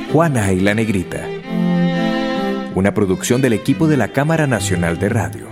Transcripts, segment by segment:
Juana y la Negrita. Una producción del equipo de la Cámara Nacional de Radio.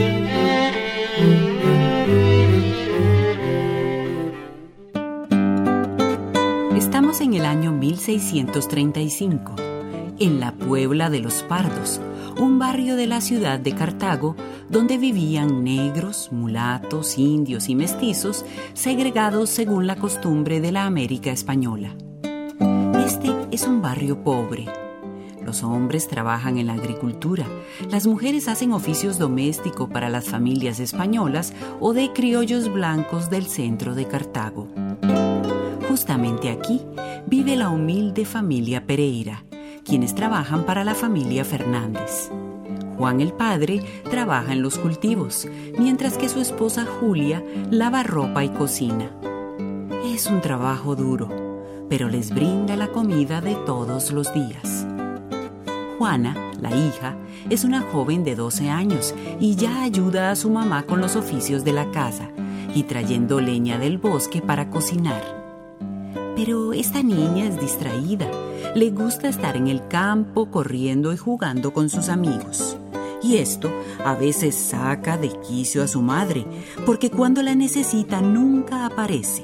Estamos en el año 1635, en la Puebla de los Pardos, un barrio de la ciudad de Cartago, donde vivían negros, mulatos, indios y mestizos, segregados según la costumbre de la América española. Este es un barrio pobre. Los hombres trabajan en la agricultura, las mujeres hacen oficios domésticos para las familias españolas o de criollos blancos del centro de Cartago. Justamente aquí vive la humilde familia Pereira, quienes trabajan para la familia Fernández. Juan el padre trabaja en los cultivos, mientras que su esposa Julia lava ropa y cocina. Es un trabajo duro, pero les brinda la comida de todos los días. Juana, la hija, es una joven de 12 años y ya ayuda a su mamá con los oficios de la casa y trayendo leña del bosque para cocinar. Pero esta niña es distraída, le gusta estar en el campo corriendo y jugando con sus amigos. Y esto a veces saca de quicio a su madre, porque cuando la necesita nunca aparece.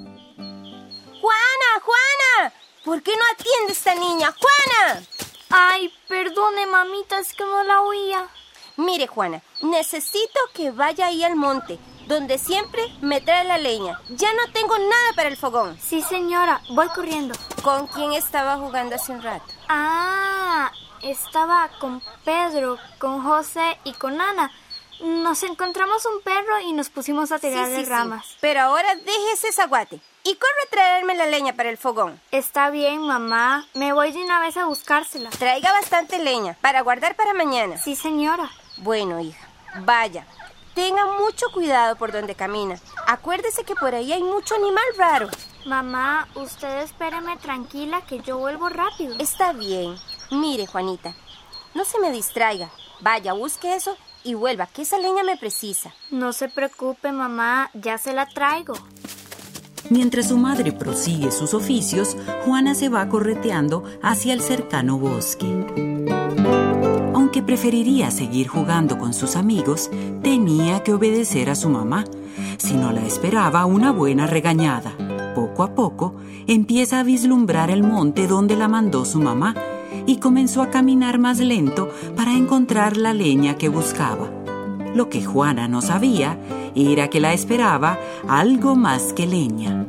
¡Juana! ¿Por qué no atiende esta niña? ¡Juana! Ay, perdone, mamita, es que no la oía. Mire, Juana, necesito que vaya ahí al monte, donde siempre me trae la leña. Ya no tengo nada para el fogón. Sí, señora, voy corriendo. ¿Con quién estaba jugando hace un rato? Estaba con Pedro, con José y con Ana. Nos encontramos un perro y nos pusimos a tirar de ramas. Sí. Pero ahora deje ese zaguate y corre a traerme la leña para el fogón. Está bien, mamá. Me voy de una vez a buscársela. Traiga bastante leña para guardar para mañana. Sí, señora. Bueno, hija, vaya. Tenga mucho cuidado por donde camina. Acuérdese que por ahí hay mucho animal raro. Mamá, usted espéreme tranquila que yo vuelvo rápido. Está bien. Mire, Juanita, no se me distraiga. Vaya, busque eso y vuelva, que esa leña me precisa. No se preocupe, mamá, ya se la traigo. Mientras su madre prosigue sus oficios, Juana se va correteando hacia el cercano bosque. Aunque preferiría seguir jugando con sus amigos, tenía que obedecer a su mamá. Si no la esperaba, una buena regañada. Poco a poco, empieza a vislumbrar el monte donde la mandó su mamá y comenzó a caminar más lento para encontrar la leña que buscaba. Lo que Juana no sabía era que la esperaba algo más que leña.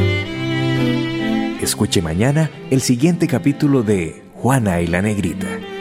Escuche mañana el siguiente capítulo de Juana y la Negrita.